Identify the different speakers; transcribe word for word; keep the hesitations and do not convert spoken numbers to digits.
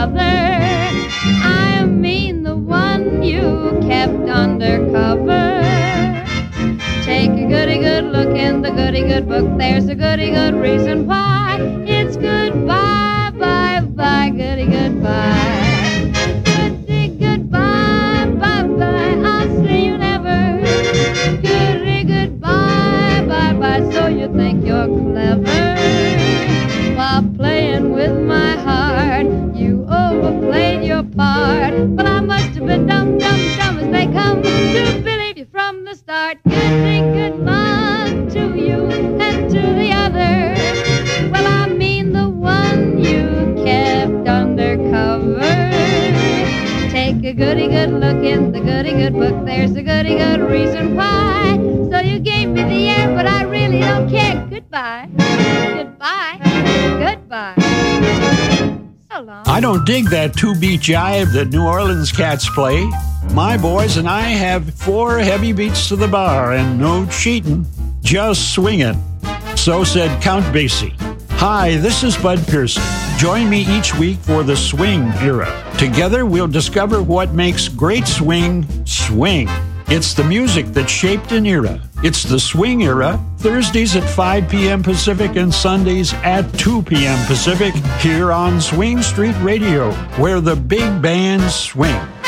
Speaker 1: other. I mean the one you kept undercover. Take a goody good look in the goody good book. There's a goody good reason why. It's goodbye, bye, bye, goody goodbye. Goody goodbye, bye, bye, I'll see you never. Goody goodbye, bye, bye, so you think you're clever. While playing with my heart, you overplayed your part. But I must have been dumb, dumb, dumb as they come to believe you from the start. Goody good luck to you and to the other. Well, I mean the one you kept undercover. Take a goody good look in the goody good book. There's a goody good reason why. So you gave me the air, but I really don't care. Goodbye. Goodbye. Goodbye. So long.
Speaker 2: I don't dig that two-beat jive that New Orleans cats play. My boys and I have four heavy beats to the bar and no cheating, just swinging. So said Count Basie. Hi, this is Bud Pearson. Join me each week for the swing era. Together we'll discover what makes great swing swing. It's the music that shaped an era. It's the swing era, Thursdays at five p.m. Pacific and Sundays at two p.m. Pacific, here on Swing Street Radio, where the big bands swing.